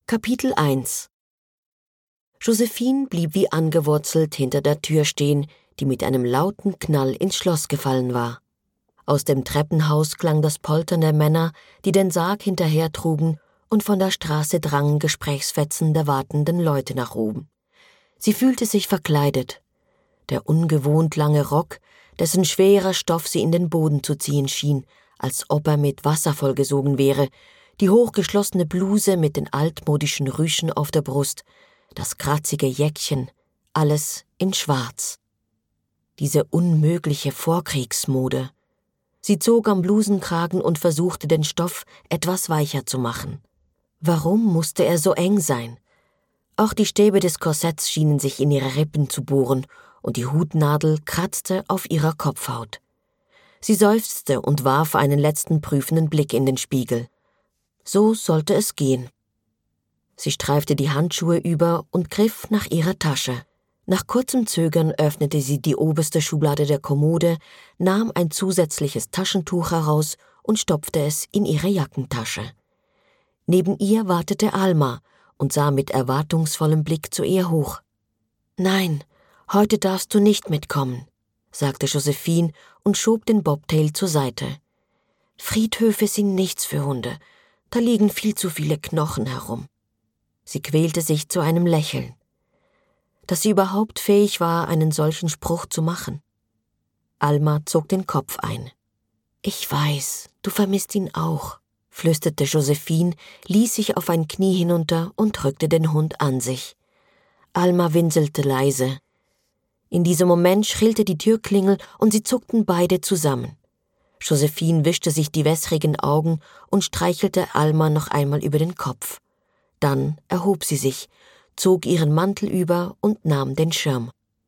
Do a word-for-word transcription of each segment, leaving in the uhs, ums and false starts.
Kapitel eins. Josephine blieb wie angewurzelt hinter der Tür stehen, die mit einem lauten Knall ins Schloss gefallen war. Aus dem Treppenhaus klang das Poltern der Männer, die den Sarg hinterher trugen, und von der Straße drangen Gesprächsfetzen der wartenden Leute nach oben. Sie fühlte sich verkleidet. Der ungewohnt lange Rock, dessen schwerer Stoff sie in den Boden zu ziehen schien, als ob er mit Wasser vollgesogen wäre, die hochgeschlossene Bluse mit den altmodischen Rüschen auf der Brust, das kratzige Jäckchen, alles in Schwarz. Diese unmögliche Vorkriegsmode. Sie zog am Blusenkragen und versuchte, den Stoff etwas weicher zu machen. Warum musste er so eng sein? Auch die Stäbe des Korsetts schienen sich in ihre Rippen zu bohren, und die Hutnadel kratzte auf ihrer Kopfhaut. Sie seufzte und warf einen letzten prüfenden Blick in den Spiegel. So sollte es gehen. Sie streifte die Handschuhe über und griff nach ihrer Tasche. Nach kurzem Zögern öffnete sie die oberste Schublade der Kommode, nahm ein zusätzliches Taschentuch heraus und stopfte es in ihre Jackentasche. Neben ihr wartete Alma und sah mit erwartungsvollem Blick zu ihr hoch. »Nein, heute darfst du nicht mitkommen«, sagte Josephine und schob den Bobtail zur Seite. »Friedhöfe sind nichts für Hunde. Da liegen viel zu viele Knochen herum.« Sie quälte sich zu einem Lächeln. Dass sie überhaupt fähig war, einen solchen Spruch zu machen. Alma zog den Kopf ein. »Ich weiß, du vermisst ihn auch«, flüsterte Josephine, ließ sich auf ein Knie hinunter und drückte den Hund an sich. Alma winselte leise. In diesem Moment schrillte die Türklingel und sie zuckten beide zusammen. Josephine wischte sich die wässrigen Augen und streichelte Alma noch einmal über den Kopf. Dann erhob sie sich, zog ihren Mantel über und nahm den Schirm.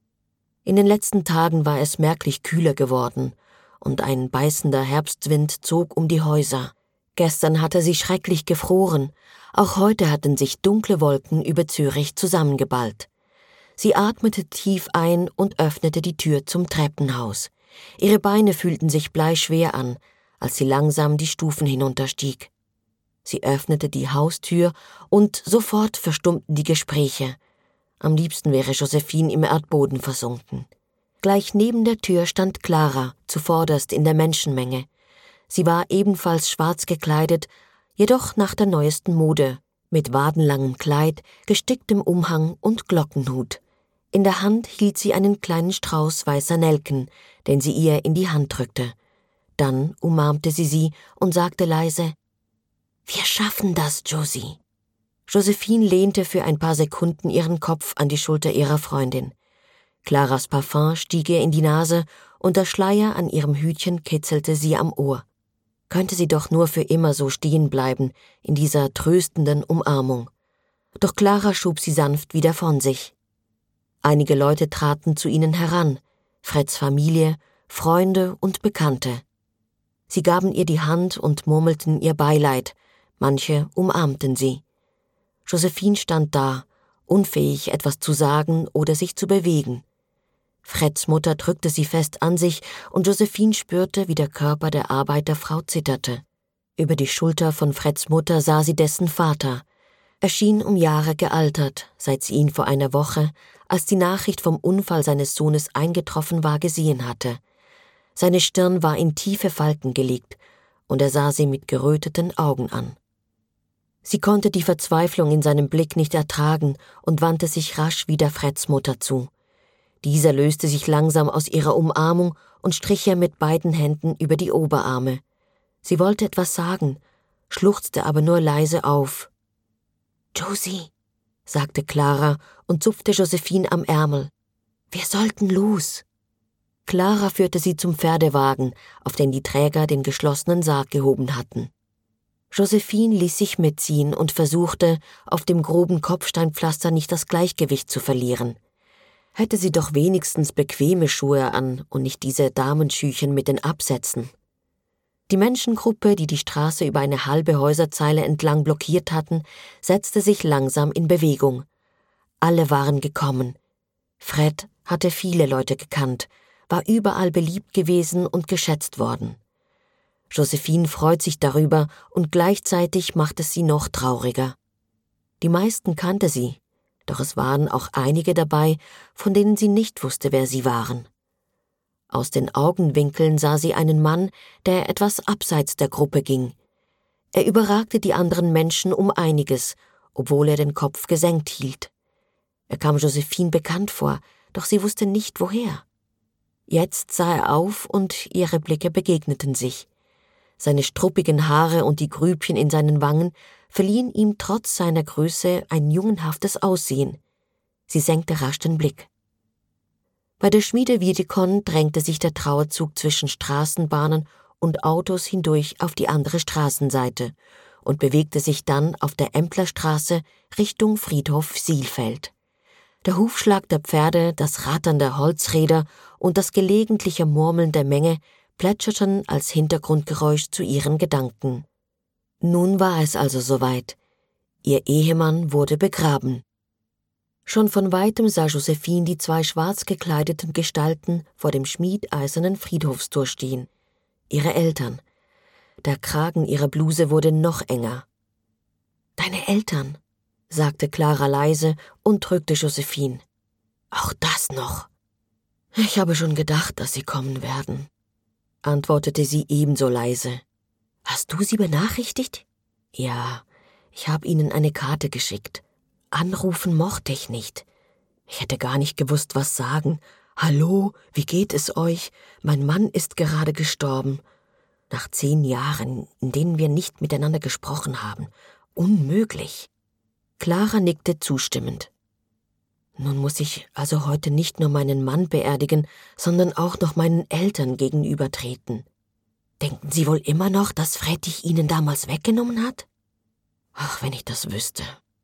In den letzten Tagen war es merklich kühler geworden, und ein beißender Herbstwind zog um die Häuser. Gestern hatte sie schrecklich gefroren, auch heute hatten sich dunkle Wolken über Zürich zusammengeballt. Sie atmete tief ein und öffnete die Tür zum Treppenhaus. Ihre Beine fühlten sich bleischwer an, als sie langsam die Stufen hinunterstieg. Sie öffnete die Haustür und sofort verstummten die Gespräche. Am liebsten wäre Josephine im Erdboden versunken. Gleich neben der Tür stand Clara, zuvorderst in der Menschenmenge. Sie war ebenfalls schwarz gekleidet, jedoch nach der neuesten Mode, mit wadenlangem Kleid, gesticktem Umhang und Glockenhut. In der Hand hielt sie einen kleinen Strauß weißer Nelken, den sie ihr in die Hand drückte. Dann umarmte sie sie und sagte leise: »Wir schaffen das, Josie.« Josephine lehnte für ein paar Sekunden ihren Kopf an die Schulter ihrer Freundin. Claras Parfum stieg ihr in die Nase und der Schleier an ihrem Hütchen kitzelte sie am Ohr. Könnte sie doch nur für immer so stehen bleiben, in dieser tröstenden Umarmung. Doch Clara schob sie sanft wieder von sich. Einige Leute traten zu ihnen heran, Freds Familie, Freunde und Bekannte. Sie gaben ihr die Hand und murmelten ihr Beileid, manche umarmten sie. Josephine stand da, unfähig, etwas zu sagen oder sich zu bewegen. Freds Mutter drückte sie fest an sich und Josephine spürte, wie der Körper der Arbeiterfrau zitterte. Über die Schulter von Freds Mutter sah sie dessen Vater. Er schien um Jahre gealtert, seit sie ihn vor einer Woche, als die Nachricht vom Unfall seines Sohnes eingetroffen war, gesehen hatte. Seine Stirn war in tiefe Falten gelegt, und er sah sie mit geröteten Augen an. Sie konnte die Verzweiflung in seinem Blick nicht ertragen und wandte sich rasch wieder Freds Mutter zu. Dieser löste sich langsam aus ihrer Umarmung und strich ihr mit beiden Händen über die Oberarme. Sie wollte etwas sagen, schluchzte aber nur leise auf. »Josie«, sagte Clara und zupfte Josephine am Ärmel. »Wir sollten los.« Clara führte sie zum Pferdewagen, auf den die Träger den geschlossenen Sarg gehoben hatten. Josephine ließ sich mitziehen und versuchte, auf dem groben Kopfsteinpflaster nicht das Gleichgewicht zu verlieren. Hätte sie doch wenigstens bequeme Schuhe an und nicht diese Damenschüchen mit den Absätzen. Die Menschengruppe, die die Straße über eine halbe Häuserzeile entlang blockiert hatten, setzte sich langsam in Bewegung. Alle waren gekommen. Fred hatte viele Leute gekannt, war überall beliebt gewesen und geschätzt worden. Josephine freut sich darüber und gleichzeitig macht es sie noch trauriger. Die meisten kannte sie, doch es waren auch einige dabei, von denen sie nicht wusste, wer sie waren. Aus den Augenwinkeln sah sie einen Mann, der etwas abseits der Gruppe ging. Er überragte die anderen Menschen um einiges, obwohl er den Kopf gesenkt hielt. Er kam Josephine bekannt vor, doch sie wusste nicht, woher. Jetzt sah er auf und ihre Blicke begegneten sich. Seine struppigen Haare und die Grübchen in seinen Wangen verliehen ihm trotz seiner Größe ein jungenhaftes Aussehen. Sie senkte rasch den Blick. Bei der Schmiede Wiedekon drängte sich der Trauerzug zwischen Straßenbahnen und Autos hindurch auf die andere Straßenseite und bewegte sich dann auf der Emplerstraße Richtung Friedhof Sielfeld. Der Hufschlag der Pferde, das Rattern der Holzräder und das gelegentliche Murmeln der Menge plätscherten als Hintergrundgeräusch zu ihren Gedanken. Nun war es also soweit. Ihr Ehemann wurde begraben. Schon von weitem sah Josephine die zwei schwarz gekleideten Gestalten vor dem schmiedeisernen Friedhofstor stehen. Ihre Eltern. Der Kragen ihrer Bluse wurde noch enger. »Deine Eltern«, sagte Clara leise und drückte Josephine. »Auch das noch.« »Ich habe schon gedacht, dass sie kommen werden«, antwortete sie ebenso leise. »Hast du sie benachrichtigt?« »Ja, ich habe ihnen eine Karte geschickt. Anrufen mochte ich nicht. Ich hätte gar nicht gewusst, was sagen. »Hallo, wie geht es euch? Mein Mann ist gerade gestorben.« Nach zehn Jahren, in denen wir nicht miteinander gesprochen haben. Unmöglich. Clara nickte zustimmend. Nun muss ich also heute nicht nur meinen Mann beerdigen, sondern auch noch meinen Eltern gegenübertreten. Denken Sie wohl immer noch, dass Frettich Ihnen damals weggenommen hat? Ach, wenn ich das wüsste.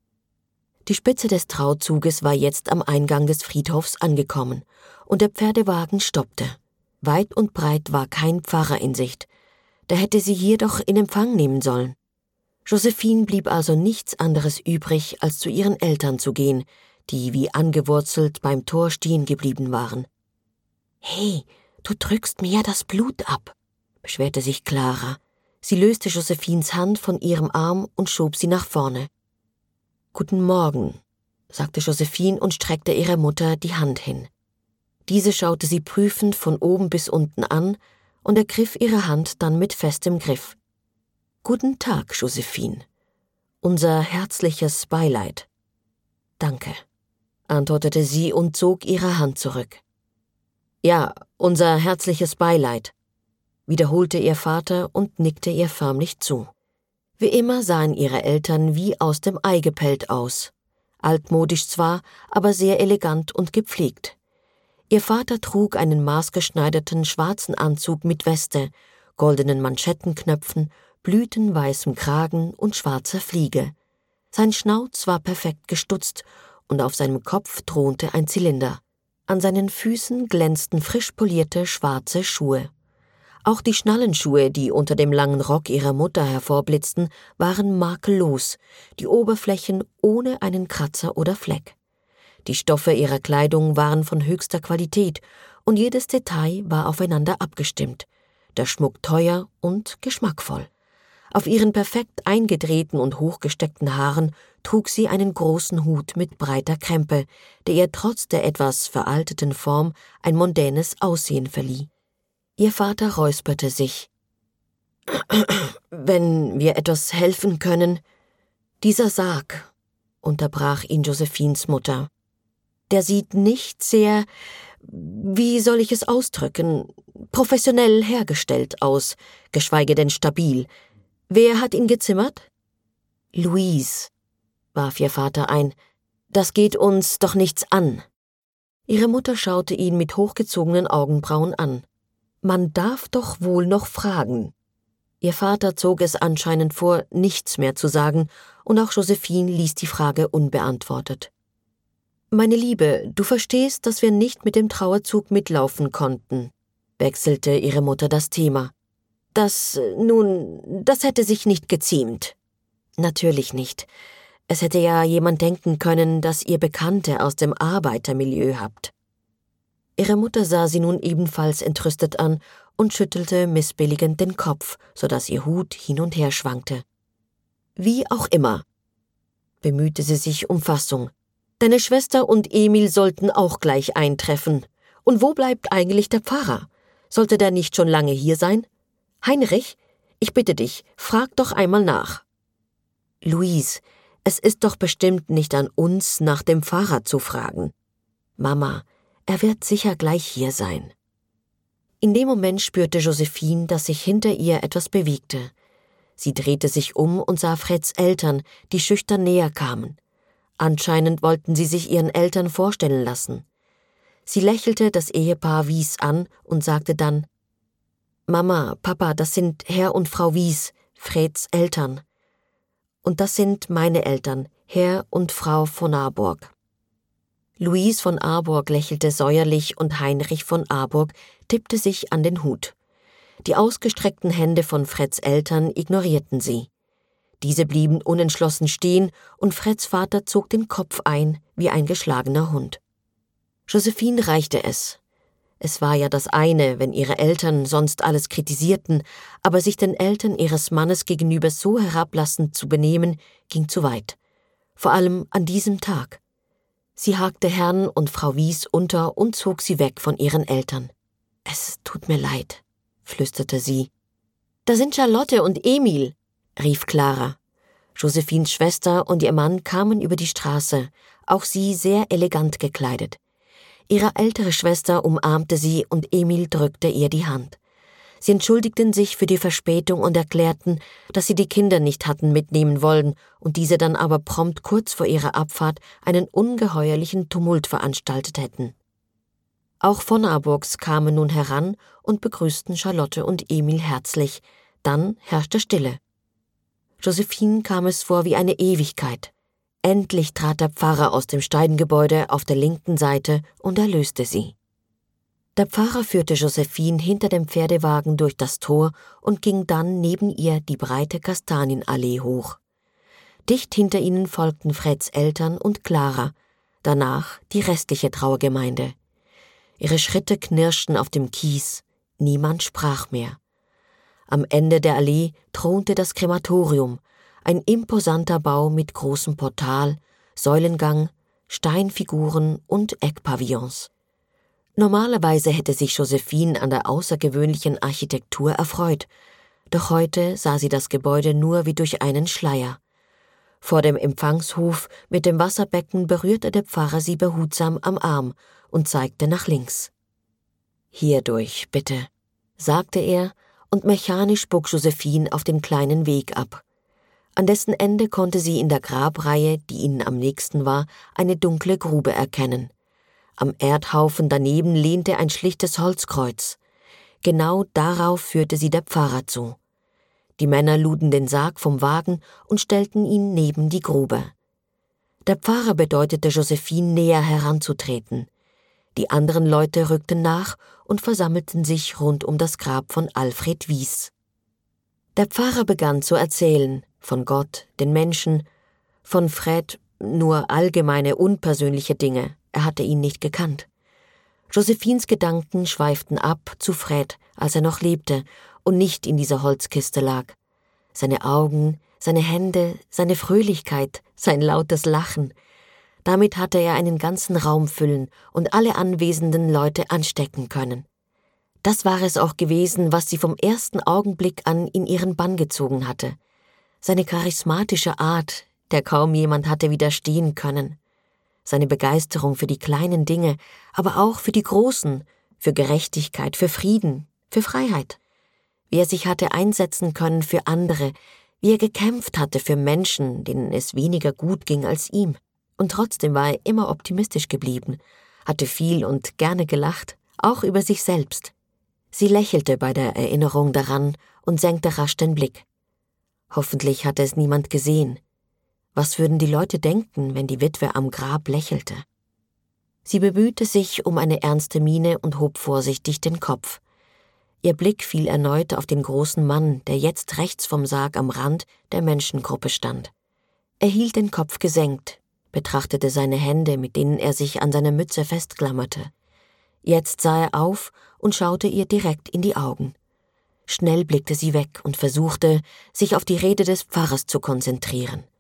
Die Spitze des Trauzuges war jetzt am Eingang des Friedhofs angekommen, und der Pferdewagen stoppte. Weit und breit war kein Pfarrer in Sicht. Der hätte sie hier doch in Empfang nehmen sollen. Josephine blieb also nichts anderes übrig, als zu ihren Eltern zu gehen, die wie angewurzelt beim Tor stehen geblieben waren. »Hey, du drückst mir ja das Blut ab«, beschwerte sich Clara. Sie löste Josephines Hand von ihrem Arm und schob sie nach vorne. »Guten Morgen«, sagte Josephine und streckte ihrer Mutter die Hand hin. Diese schaute sie prüfend von oben bis unten an und ergriff ihre Hand dann mit festem Griff. »Guten Tag, Josephine. Unser herzliches Beileid.« »Danke«, antwortete sie und zog ihre Hand zurück. »Ja, unser herzliches Beileid«, wiederholte ihr Vater und nickte ihr förmlich zu. Wie immer sahen ihre Eltern wie aus dem Ei gepellt aus. Altmodisch zwar, aber sehr elegant und gepflegt. Ihr Vater trug einen maßgeschneiderten schwarzen Anzug mit Weste, goldenen Manschettenknöpfen, blütenweißem Kragen und schwarzer Fliege. Sein Schnauz war perfekt gestutzt und auf seinem Kopf thronte ein Zylinder. An seinen Füßen glänzten frisch polierte schwarze Schuhe. Auch die Schnallenschuhe, die unter dem langen Rock ihrer Mutter hervorblitzten, waren makellos, die Oberflächen ohne einen Kratzer oder Fleck. Die Stoffe ihrer Kleidung waren von höchster Qualität und jedes Detail war aufeinander abgestimmt, der Schmuck teuer und geschmackvoll. Auf ihren perfekt eingedrehten und hochgesteckten Haaren trug sie einen großen Hut mit breiter Krempe, der ihr trotz der etwas veralteten Form ein mondänes Aussehen verlieh. Ihr Vater räusperte sich. »Wenn wir etwas helfen können...« »Dieser Sarg«, unterbrach ihn Josephines Mutter. »Der sieht nicht sehr, wie soll ich es ausdrücken, professionell hergestellt aus, geschweige denn stabil. Wer hat ihn gezimmert?« »Louise«, warf ihr Vater ein, »das geht uns doch nichts an.« Ihre Mutter schaute ihn mit hochgezogenen Augenbrauen an. »Man darf doch wohl noch fragen.« Ihr Vater zog es anscheinend vor, nichts mehr zu sagen, und auch Josephine ließ die Frage unbeantwortet. »Meine Liebe, du verstehst, dass wir nicht mit dem Trauerzug mitlaufen konnten«, wechselte ihre Mutter das Thema. »Das, nun, das hätte sich nicht geziemt.« »Natürlich nicht. Es hätte ja jemand denken können, dass ihr Bekannte aus dem Arbeitermilieu habt.« Ihre Mutter sah sie nun ebenfalls entrüstet an und schüttelte missbilligend den Kopf, so dass ihr Hut hin und her schwankte. »Wie auch immer. bemühte sie sich um Fassung. »Deine Schwester und Emil sollten auch gleich eintreffen. Und wo bleibt eigentlich der Pfarrer? Sollte der nicht schon lange hier sein? Heinrich, ich bitte dich, frag doch einmal nach.« »Louise, es ist doch bestimmt nicht an uns, nach dem Pfarrer zu fragen.« »Mama, er wird sicher gleich hier sein.« In dem Moment spürte Josephine, dass sich hinter ihr etwas bewegte. Sie drehte sich um und sah Freds Eltern, die schüchtern näher kamen. Anscheinend wollten sie sich ihren Eltern vorstellen lassen. Sie lächelte das Ehepaar Wies an und sagte dann: »Mama, Papa, das sind Herr und Frau Wies, Freds Eltern. Und das sind meine Eltern, Herr und Frau von Arburg.« Louise von Arburg lächelte säuerlich und Heinrich von Arburg tippte sich an den Hut. Die ausgestreckten Hände von Freds Eltern ignorierten sie. Diese blieben unentschlossen stehen und Freds Vater zog den Kopf ein wie ein geschlagener Hund. Josephine reichte es. Es war ja das eine, wenn ihre Eltern sonst alles kritisierten, aber sich den Eltern ihres Mannes gegenüber so herablassend zu benehmen, ging zu weit. Vor allem an diesem Tag. Sie hakte Herrn und Frau Wies unter und zog sie weg von ihren Eltern. »Es tut mir leid«, flüsterte sie. »Da sind Charlotte und Emil«, rief Clara. Josephines Schwester und ihr Mann kamen über die Straße, auch sie sehr elegant gekleidet. Ihre ältere Schwester umarmte sie und Emil drückte ihr die Hand. Sie entschuldigten sich für die Verspätung und erklärten, dass sie die Kinder nicht hatten mitnehmen wollen und diese dann aber prompt kurz vor ihrer Abfahrt einen ungeheuerlichen Tumult veranstaltet hätten. Auch von Arburgs kamen nun heran und begrüßten Charlotte und Emil herzlich, dann herrschte Stille. Josephine kam es vor wie eine Ewigkeit. Endlich trat der Pfarrer aus dem Steingebäude auf der linken Seite und erlöste sie. Der Pfarrer führte Josephine hinter dem Pferdewagen durch das Tor und ging dann neben ihr die breite Kastanienallee hoch. Dicht hinter ihnen folgten Freds Eltern und Clara, danach die restliche Trauergemeinde. Ihre Schritte knirschten auf dem Kies, niemand sprach mehr. Am Ende der Allee thronte das Krematorium, ein imposanter Bau mit großem Portal, Säulengang, Steinfiguren und Eckpavillons. Normalerweise hätte sich Josephine an der außergewöhnlichen Architektur erfreut, doch heute sah sie das Gebäude nur wie durch einen Schleier. Vor dem Empfangshof mit dem Wasserbecken berührte der Pfarrer sie behutsam am Arm und zeigte nach links. »Hierdurch, bitte«, sagte er, und mechanisch bog Josephine auf den kleinen Weg ab. An dessen Ende konnte sie in der Grabreihe, die ihnen am nächsten war, eine dunkle Grube erkennen. Am Erdhaufen daneben lehnte ein schlichtes Holzkreuz. Genau darauf führte sie der Pfarrer zu. Die Männer luden den Sarg vom Wagen und stellten ihn neben die Grube. Der Pfarrer bedeutete Josephine, näher heranzutreten. Die anderen Leute rückten nach und versammelten sich rund um das Grab von Alfred Wies. Der Pfarrer begann zu erzählen, von Gott, den Menschen, von Fred nur allgemeine, unpersönliche Dinge, er hatte ihn nicht gekannt. Josephines Gedanken schweiften ab zu Fred, als er noch lebte und nicht in dieser Holzkiste lag. Seine Augen, seine Hände, seine Fröhlichkeit, sein lautes Lachen. Damit hatte er einen ganzen Raum füllen und alle anwesenden Leute anstecken können. Das war es auch gewesen, was sie vom ersten Augenblick an in ihren Bann gezogen hatte. Seine charismatische Art, der kaum jemand hatte widerstehen können. Seine Begeisterung für die kleinen Dinge, aber auch für die großen, für Gerechtigkeit, für Frieden, für Freiheit. Wie er sich hatte einsetzen können für andere, wie er gekämpft hatte für Menschen, denen es weniger gut ging als ihm. Und trotzdem war er immer optimistisch geblieben, hatte viel und gerne gelacht, auch über sich selbst. Sie lächelte bei der Erinnerung daran und senkte rasch den Blick. Hoffentlich hatte es niemand gesehen. Was würden die Leute denken, wenn die Witwe am Grab lächelte? Sie bemühte sich um eine ernste Miene und hob vorsichtig den Kopf. Ihr Blick fiel erneut auf den großen Mann, der jetzt rechts vom Sarg am Rand der Menschengruppe stand. Er hielt den Kopf gesenkt, betrachtete seine Hände, mit denen er sich an seiner Mütze festklammerte. Jetzt sah er auf und schaute ihr direkt in die Augen. Schnell blickte sie weg und versuchte, sich auf die Rede des Pfarrers zu konzentrieren.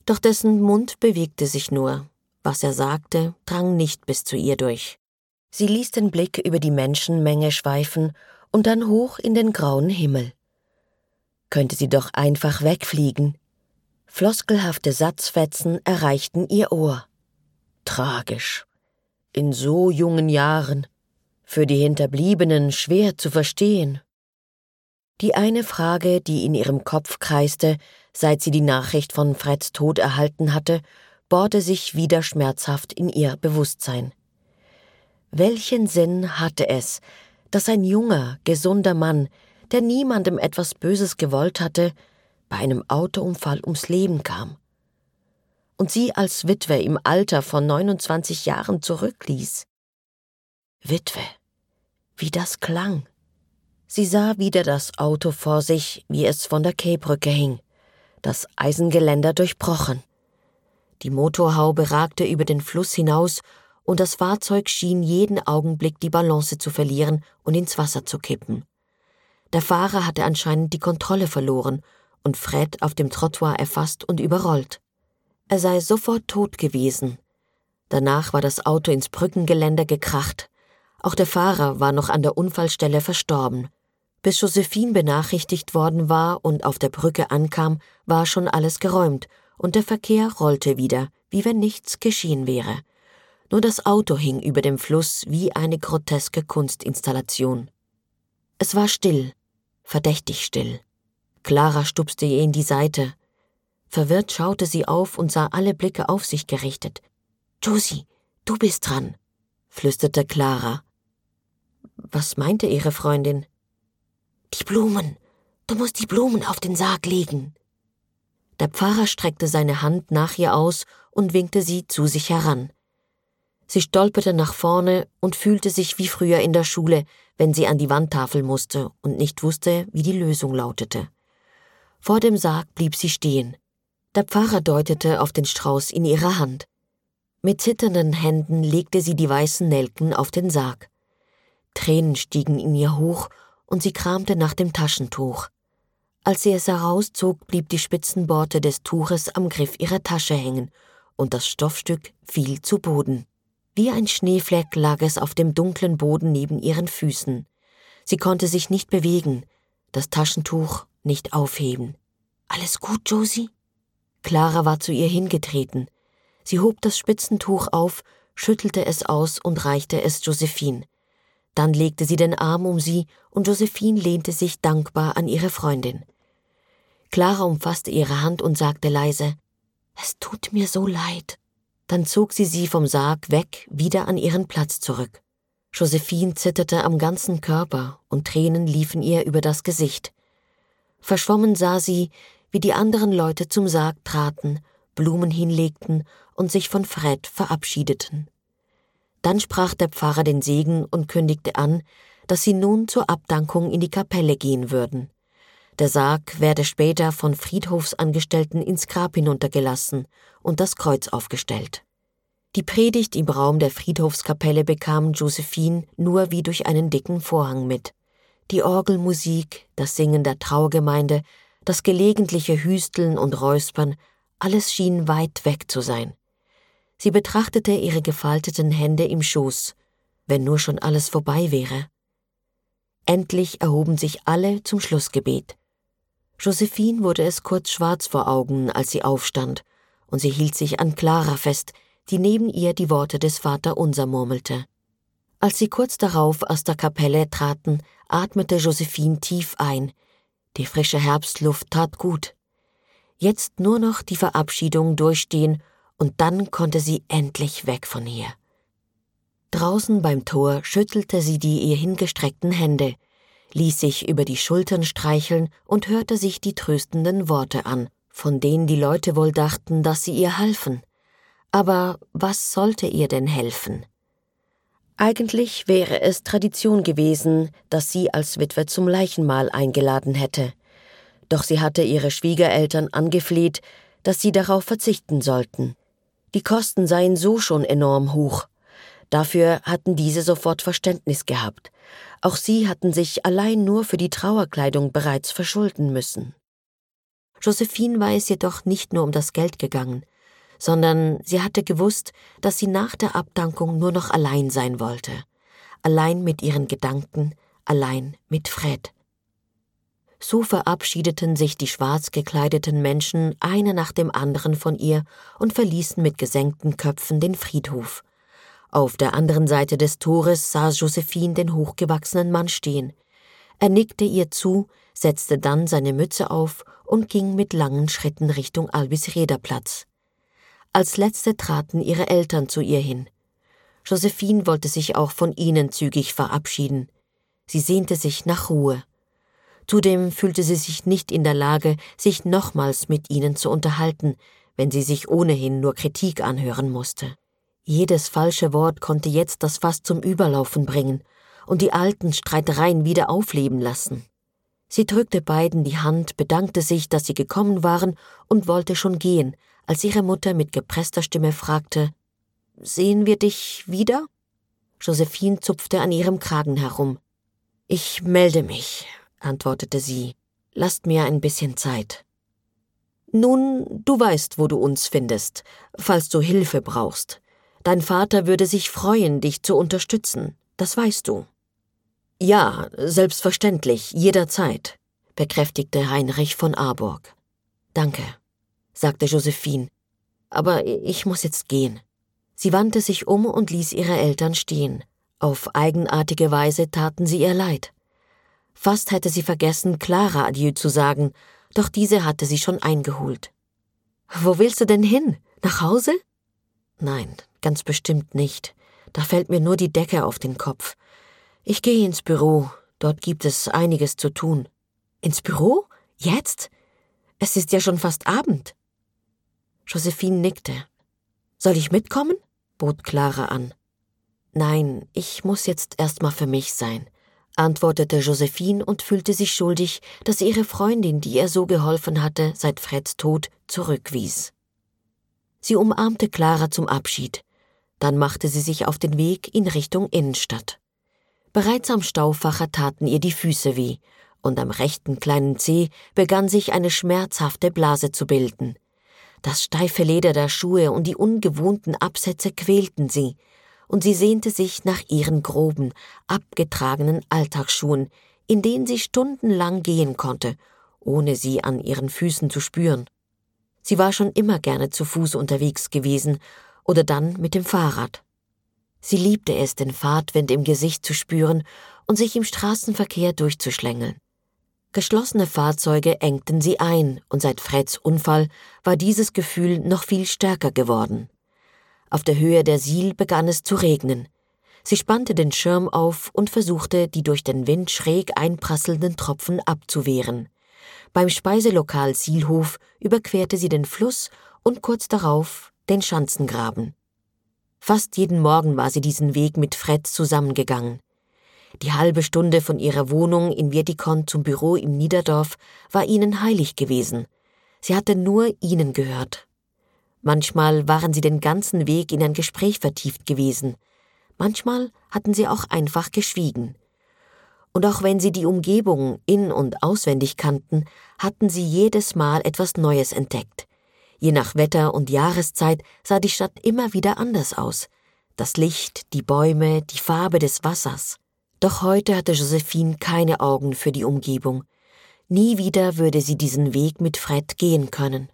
Doch dessen Mund bewegte sich nur. Was er sagte, drang nicht bis zu ihr durch. Sie ließ den Blick über die Menschenmenge schweifen und dann hoch in den grauen Himmel. Könnte sie doch einfach wegfliegen. Floskelhafte Satzfetzen erreichten ihr Ohr. Tragisch. In so jungen Jahren. Für die Hinterbliebenen schwer zu verstehen. Die eine Frage, die in ihrem Kopf kreiste, seit sie die Nachricht von Freds Tod erhalten hatte, bohrte sich wieder schmerzhaft in ihr Bewusstsein. Welchen Sinn hatte es, dass ein junger, gesunder Mann, der niemandem etwas Böses gewollt hatte, bei einem Autounfall ums Leben kam und sie als Witwe im Alter von neunundzwanzig Jahren zurückließ? Witwe, wie das klang. Sie sah wieder das Auto vor sich, wie es von der Quaibrücke hing, das Eisengeländer durchbrochen. Die Motorhaube ragte über den Fluss hinaus und das Fahrzeug schien jeden Augenblick die Balance zu verlieren und ins Wasser zu kippen. Der Fahrer hatte anscheinend die Kontrolle verloren und Fred auf dem Trottoir erfasst und überrollt. Er sei sofort tot gewesen. Danach war das Auto ins Brückengeländer gekracht. Auch der Fahrer war noch an der Unfallstelle verstorben. Bis Josephine benachrichtigt worden war und auf der Brücke ankam, war schon alles geräumt und der Verkehr rollte wieder, wie wenn nichts geschehen wäre. Nur das Auto hing über dem Fluss wie eine groteske Kunstinstallation. Es war still, verdächtig still. Clara stupste ihr in die Seite. Verwirrt schaute sie auf und sah alle Blicke auf sich gerichtet. »Josie, du bist dran«, flüsterte Clara. Was meinte ihre Freundin? »Die Blumen. Du musst die Blumen auf den Sarg legen.« Der Pfarrer streckte seine Hand nach ihr aus und winkte sie zu sich heran. Sie stolperte nach vorne und fühlte sich wie früher in der Schule, wenn sie an die Wandtafel musste und nicht wusste, wie die Lösung lautete. Vor dem Sarg blieb sie stehen. Der Pfarrer deutete auf den Strauß in ihrer Hand. Mit zitternden Händen legte sie die weißen Nelken auf den Sarg. Tränen stiegen in ihr hoch und sie kramte nach dem Taschentuch. Als sie es herauszog, blieb die Spitzenborte des Tuches am Griff ihrer Tasche hängen und das Stoffstück fiel zu Boden. Wie ein Schneefleck lag es auf dem dunklen Boden neben ihren Füßen. Sie konnte sich nicht bewegen, das Taschentuch nicht aufheben. »Alles gut, Josie?« Clara war zu ihr hingetreten. Sie hob das Spitzentuch auf, schüttelte es aus und reichte es Josephine. Dann legte sie den Arm um sie und Josephine lehnte sich dankbar an ihre Freundin. Clara umfasste ihre Hand und sagte leise, »Es tut mir so leid.« Dann zog sie sie vom Sarg weg, wieder an ihren Platz zurück. Josephine zitterte am ganzen Körper und Tränen liefen ihr über das Gesicht. Verschwommen sah sie, wie die anderen Leute zum Sarg traten, Blumen hinlegten und sich von Fred verabschiedeten. Dann sprach der Pfarrer den Segen und kündigte an, dass sie nun zur Abdankung in die Kapelle gehen würden. Der Sarg werde später von Friedhofsangestellten ins Grab hinuntergelassen und das Kreuz aufgestellt. Die Predigt im Raum der Friedhofskapelle bekam Josephine nur wie durch einen dicken Vorhang mit. Die Orgelmusik, das Singen der Trauergemeinde, das gelegentliche Hüsteln und Räuspern, alles schien weit weg zu sein. Sie betrachtete ihre gefalteten Hände im Schoß, wenn nur schon alles vorbei wäre. Endlich erhoben sich alle zum Schlussgebet. Josephine wurde es kurz schwarz vor Augen, als sie aufstand, und sie hielt sich an Clara fest, die neben ihr die Worte des Vaterunser murmelte. Als sie kurz darauf aus der Kapelle traten, atmete Josephine tief ein. Die frische Herbstluft tat gut. Jetzt nur noch die Verabschiedung durchstehen, und dann konnte sie endlich weg von hier. Draußen beim Tor schüttelte sie die ihr hingestreckten Hände, ließ sich über die Schultern streicheln und hörte sich die tröstenden Worte an, von denen die Leute wohl dachten, dass sie ihr halfen. Aber was sollte ihr denn helfen? Eigentlich wäre es Tradition gewesen, dass sie als Witwe zum Leichenmahl eingeladen hätte. Doch sie hatte ihre Schwiegereltern angefleht, dass sie darauf verzichten sollten. Die Kosten seien so schon enorm hoch. Dafür hatten diese sofort Verständnis gehabt. Auch sie hatten sich allein nur für die Trauerkleidung bereits verschulden müssen. Josephine war es jedoch nicht nur um das Geld gegangen, sondern sie hatte gewusst, dass sie nach der Abdankung nur noch allein sein wollte. Allein mit ihren Gedanken, allein mit Fred. So verabschiedeten sich die schwarz gekleideten Menschen einer nach dem anderen von ihr und verließen mit gesenkten Köpfen den Friedhof. Auf der anderen Seite des Tores sah Josephine den hochgewachsenen Mann stehen. Er nickte ihr zu, setzte dann seine Mütze auf und ging mit langen Schritten Richtung Albis-Reder-Platz. Als Letzte traten ihre Eltern zu ihr hin. Josephine wollte sich auch von ihnen zügig verabschieden. Sie sehnte sich nach Ruhe. Zudem fühlte sie sich nicht in der Lage, sich nochmals mit ihnen zu unterhalten, wenn sie sich ohnehin nur Kritik anhören musste. Jedes falsche Wort konnte jetzt das Fass zum Überlaufen bringen und die alten Streitereien wieder aufleben lassen. Sie drückte beiden die Hand, bedankte sich, dass sie gekommen waren und wollte schon gehen, als ihre Mutter mit gepresster Stimme fragte: »Sehen wir dich wieder?« Josephine zupfte an ihrem Kragen herum. »Ich melde mich«, antwortete sie. »Lasst mir ein bisschen Zeit.« »Nun, du weißt, wo du uns findest, falls du Hilfe brauchst. Dein Vater würde sich freuen, dich zu unterstützen, das weißt du.« »Ja, selbstverständlich, jederzeit«, bekräftigte Heinrich von Arburg. »Danke«, sagte Josephine, »aber ich muss jetzt gehen.« Sie wandte sich um und ließ ihre Eltern stehen. Auf eigenartige Weise taten sie ihr leid. Fast hätte sie vergessen, Clara Adieu zu sagen, doch diese hatte sie schon eingeholt. »Wo willst du denn hin? Nach Hause?« »Nein, ganz bestimmt nicht. Da fällt mir nur die Decke auf den Kopf. Ich gehe ins Büro, dort gibt es einiges zu tun.« »Ins Büro? Jetzt? Es ist ja schon fast Abend.« Josephine nickte. »Soll ich mitkommen?« bot Clara an. »Nein, ich muss jetzt erst mal für mich sein«, antwortete Josephine und fühlte sich schuldig, dass sie ihre Freundin, die ihr so geholfen hatte, seit Freds Tod, zurückwies. Sie umarmte Clara zum Abschied. Dann machte sie sich auf den Weg in Richtung Innenstadt. Bereits am Stauffacher taten ihr die Füße weh, und am rechten kleinen Zeh begann sich eine schmerzhafte Blase zu bilden. Das steife Leder der Schuhe und die ungewohnten Absätze quälten sie, und sie sehnte sich nach ihren groben, abgetragenen Alltagsschuhen, in denen sie stundenlang gehen konnte, ohne sie an ihren Füßen zu spüren. Sie war schon immer gerne zu Fuß unterwegs gewesen oder dann mit dem Fahrrad. Sie liebte es, den Fahrtwind im Gesicht zu spüren und sich im Straßenverkehr durchzuschlängeln. Geschlossene Fahrzeuge engten sie ein, und seit Freds Unfall war dieses Gefühl noch viel stärker geworden. Auf der Höhe der Sihl begann es zu regnen. Sie spannte den Schirm auf und versuchte, die durch den Wind schräg einprasselnden Tropfen abzuwehren. Beim Speiselokal Sihlhof überquerte sie den Fluss und kurz darauf den Schanzengraben. Fast jeden Morgen war sie diesen Weg mit Fred zusammengegangen. Die halbe Stunde von ihrer Wohnung in Wiedikon zum Büro im Niederdorf war ihnen heilig gewesen. Sie hatte nur ihnen gehört. Manchmal waren sie den ganzen Weg in ein Gespräch vertieft gewesen. Manchmal hatten sie auch einfach geschwiegen. Und auch wenn sie die Umgebung in- und auswendig kannten, hatten sie jedes Mal etwas Neues entdeckt. Je nach Wetter und Jahreszeit sah die Stadt immer wieder anders aus. Das Licht, die Bäume, die Farbe des Wassers. Doch heute hatte Josephine keine Augen für die Umgebung. Nie wieder würde sie diesen Weg mit Fred gehen können.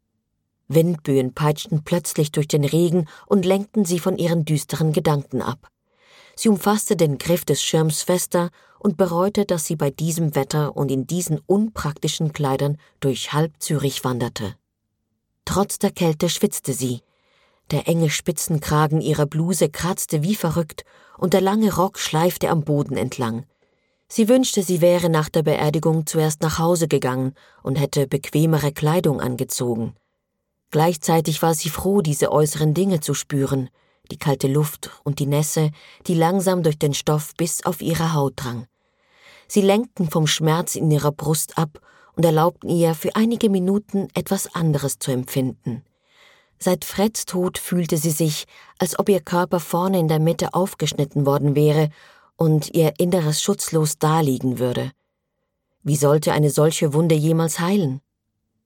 Windböen peitschten plötzlich durch den Regen und lenkten sie von ihren düsteren Gedanken ab. Sie umfasste den Griff des Schirms fester und bereute, dass sie bei diesem Wetter und in diesen unpraktischen Kleidern durch halb Zürich wanderte. Trotz der Kälte schwitzte sie. Der enge Spitzenkragen ihrer Bluse kratzte wie verrückt und der lange Rock schleifte am Boden entlang. Sie wünschte, sie wäre nach der Beerdigung zuerst nach Hause gegangen und hätte bequemere Kleidung angezogen. Gleichzeitig war sie froh, diese äußeren Dinge zu spüren, die kalte Luft und die Nässe, die langsam durch den Stoff bis auf ihre Haut drang. Sie lenkten vom Schmerz in ihrer Brust ab und erlaubten ihr, für einige Minuten etwas anderes zu empfinden. Seit Freds Tod fühlte sie sich, als ob ihr Körper vorne in der Mitte aufgeschnitten worden wäre und ihr Inneres schutzlos daliegen würde. Wie sollte eine solche Wunde jemals heilen?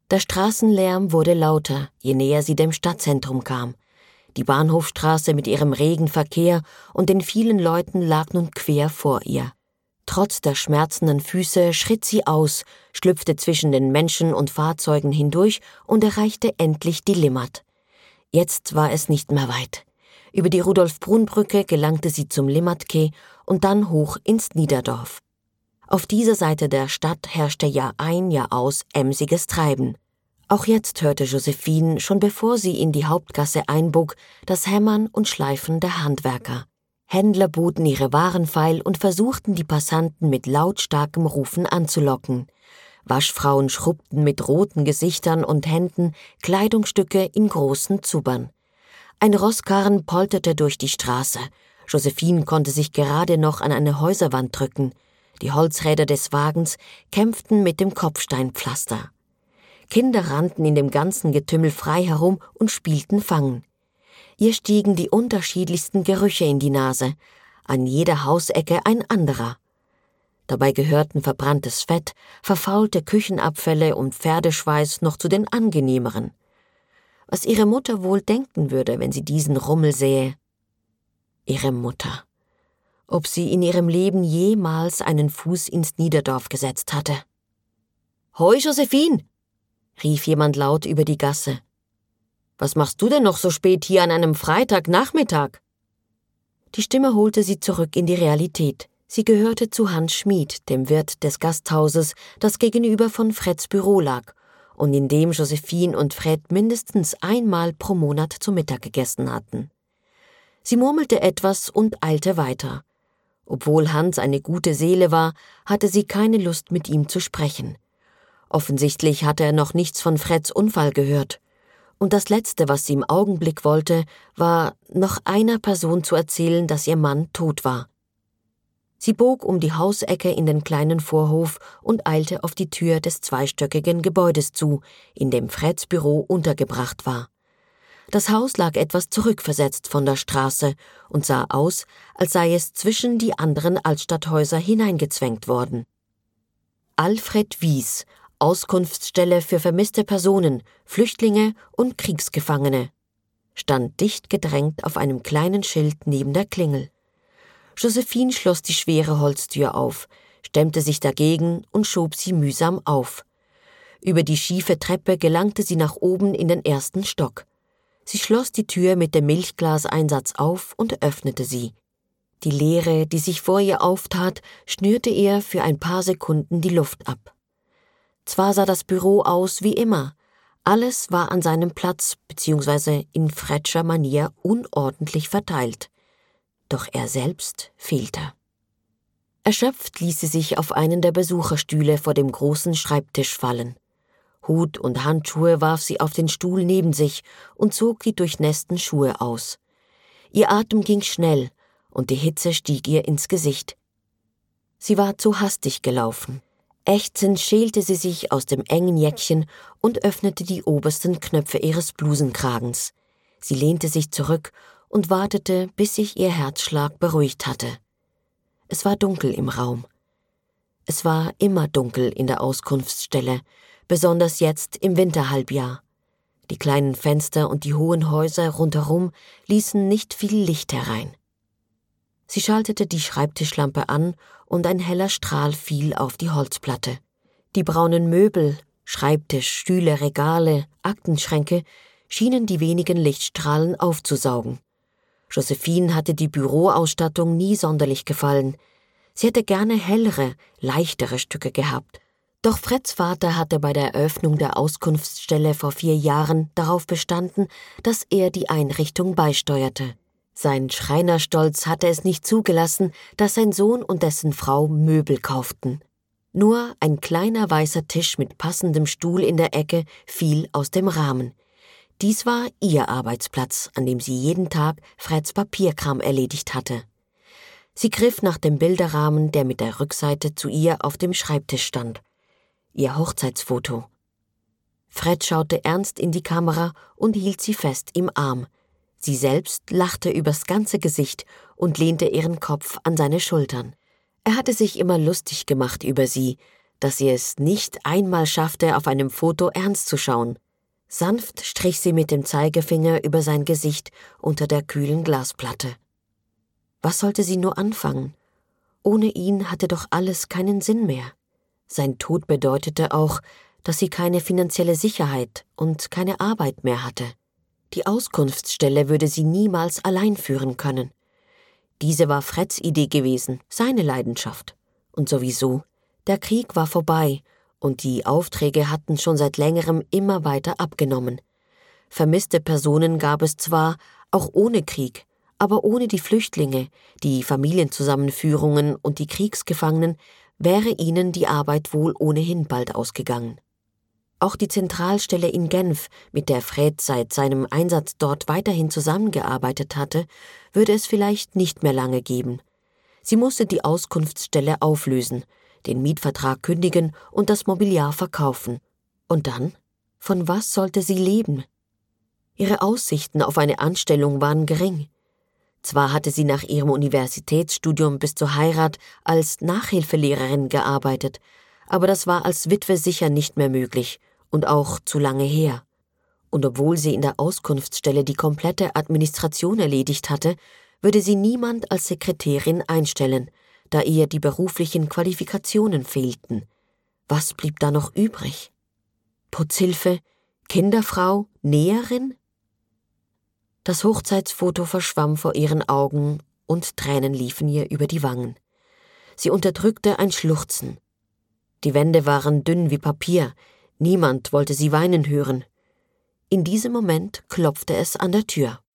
Der Straßenlärm wurde lauter, je näher sie dem Stadtzentrum kam. Die Bahnhofstraße mit ihrem regen Verkehr und den vielen Leuten lag nun quer vor ihr. Trotz der schmerzenden Füße schritt sie aus, schlüpfte zwischen den Menschen und Fahrzeugen hindurch und erreichte endlich die Limmat. Jetzt war es nicht mehr weit. Über die Rudolf-Brunn-Brücke gelangte sie zum Limmatquai und dann hoch ins Niederdorf. Auf dieser Seite der Stadt herrschte Jahr ein, Jahr aus emsiges Treiben. Auch jetzt hörte Josephine, schon bevor sie in die Hauptgasse einbog, das Hämmern und Schleifen der Handwerker. Händler boten ihre Waren feil und versuchten, die Passanten mit lautstarkem Rufen anzulocken. Waschfrauen schrubbten mit roten Gesichtern und Händen Kleidungsstücke in großen Zubern. Ein Rosskarren polterte durch die Straße. Josephine konnte sich gerade noch an eine Häuserwand drücken. Die Holzräder des Wagens kämpften mit dem Kopfsteinpflaster. Kinder rannten in dem ganzen Getümmel frei herum und spielten Fangen. Ihr stiegen die unterschiedlichsten Gerüche in die Nase, an jeder Hausecke ein anderer. Dabei gehörten verbranntes Fett, verfaulte Küchenabfälle und Pferdeschweiß noch zu den angenehmeren. Was ihre Mutter wohl denken würde, wenn sie diesen Rummel sähe. Ihre Mutter. Ob sie in ihrem Leben jemals einen Fuß ins Niederdorf gesetzt hatte. »Hoi, Josephine«, rief jemand laut über die Gasse. »Was machst du denn noch so spät hier an einem Freitagnachmittag?« Die Stimme holte sie zurück in die Realität. Sie gehörte zu Hans Schmid, dem Wirt des Gasthauses, das gegenüber von Freds Büro lag und in dem Josephine und Fred mindestens einmal pro Monat zu Mittag gegessen hatten. Sie murmelte etwas und eilte weiter. Obwohl Hans eine gute Seele war, hatte sie keine Lust, mit ihm zu sprechen. Offensichtlich hatte er noch nichts von Freds Unfall gehört. Und das Letzte, was sie im Augenblick wollte, war, noch einer Person zu erzählen, dass ihr Mann tot war. Sie bog um die Hausecke in den kleinen Vorhof und eilte auf die Tür des zweistöckigen Gebäudes zu, in dem Freds Büro untergebracht war. Das Haus lag etwas zurückversetzt von der Straße und sah aus, als sei es zwischen die anderen Altstadthäuser hineingezwängt worden. Alfred Wies, Auskunftsstelle für vermisste Personen, Flüchtlinge und Kriegsgefangene, stand dicht gedrängt auf einem kleinen Schild neben der Klingel. Josephine schloss die schwere Holztür auf, stemmte sich dagegen und schob sie mühsam auf. Über die schiefe Treppe gelangte sie nach oben in den ersten Stock. Sie schloss die Tür mit dem Milchglaseinsatz auf und öffnete sie. Die Leere, die sich vor ihr auftat, schnürte ihr für ein paar Sekunden die Luft ab. Zwar sah das Büro aus wie immer, alles war an seinem Platz bzw. in Fredscher Manier unordentlich verteilt. Doch er selbst fehlte. Erschöpft ließ sie sich auf einen der Besucherstühle vor dem großen Schreibtisch fallen. Hut und Handschuhe warf sie auf den Stuhl neben sich und zog die durchnässten Schuhe aus. Ihr Atem ging schnell und die Hitze stieg ihr ins Gesicht. Sie war zu hastig gelaufen. Ächzend schälte sie sich aus dem engen Jäckchen und öffnete die obersten Knöpfe ihres Blusenkragens. Sie lehnte sich zurück und wartete, bis sich ihr Herzschlag beruhigt hatte. Es war dunkel im Raum. Es war immer dunkel in der Auskunftsstelle, besonders jetzt im Winterhalbjahr. Die kleinen Fenster und die hohen Häuser rundherum ließen nicht viel Licht herein. Sie schaltete die Schreibtischlampe an und ein heller Strahl fiel auf die Holzplatte. Die braunen Möbel, Schreibtisch, Stühle, Regale, Aktenschränke schienen die wenigen Lichtstrahlen aufzusaugen. Josephine hatte die Büroausstattung nie sonderlich gefallen. Sie hätte gerne hellere, leichtere Stücke gehabt. Doch Freds Vater hatte bei der Eröffnung der Auskunftsstelle vor vier Jahren darauf bestanden, dass er die Einrichtung beisteuerte. Sein Schreinerstolz hatte es nicht zugelassen, dass sein Sohn und dessen Frau Möbel kauften. Nur ein kleiner weißer Tisch mit passendem Stuhl in der Ecke fiel aus dem Rahmen. Dies war ihr Arbeitsplatz, an dem sie jeden Tag Freds Papierkram erledigt hatte. Sie griff nach dem Bilderrahmen, der mit der Rückseite zu ihr auf dem Schreibtisch stand. Ihr Hochzeitsfoto. Fred schaute ernst in die Kamera und hielt sie fest im Arm. Sie selbst lachte übers ganze Gesicht und lehnte ihren Kopf an seine Schultern. Er hatte sich immer lustig gemacht über sie, dass sie es nicht einmal schaffte, auf einem Foto ernst zu schauen. Sanft strich sie mit dem Zeigefinger über sein Gesicht unter der kühlen Glasplatte. Was sollte sie nur anfangen? Ohne ihn hatte doch alles keinen Sinn mehr. Sein Tod bedeutete auch, dass sie keine finanzielle Sicherheit und keine Arbeit mehr hatte. Die Auskunftsstelle würde sie niemals allein führen können. Diese war Freds Idee gewesen, seine Leidenschaft. Und sowieso, der Krieg war vorbei und die Aufträge hatten schon seit längerem immer weiter abgenommen. Vermisste Personen gab es zwar, auch ohne Krieg, aber ohne die Flüchtlinge, die Familienzusammenführungen und die Kriegsgefangenen wäre ihnen die Arbeit wohl ohnehin bald ausgegangen. Auch die Zentralstelle in Genf, mit der Fred seit seinem Einsatz dort weiterhin zusammengearbeitet hatte, würde es vielleicht nicht mehr lange geben. Sie musste die Auskunftsstelle auflösen, den Mietvertrag kündigen und das Mobiliar verkaufen. Und dann? Von was sollte sie leben? Ihre Aussichten auf eine Anstellung waren gering. Zwar hatte sie nach ihrem Universitätsstudium bis zur Heirat als Nachhilfelehrerin gearbeitet, aber das war als Witwe sicher nicht mehr möglich und auch zu lange her. Und obwohl sie in der Auskunftsstelle die komplette Administration erledigt hatte, würde sie niemand als Sekretärin einstellen, da ihr die beruflichen Qualifikationen fehlten. Was blieb da noch übrig? Putzhilfe, Kinderfrau, Näherin? Das Hochzeitsfoto verschwamm vor ihren Augen und Tränen liefen ihr über die Wangen. Sie unterdrückte ein Schluchzen. Die Wände waren dünn wie Papier, niemand wollte sie weinen hören. In diesem Moment klopfte es an der Tür.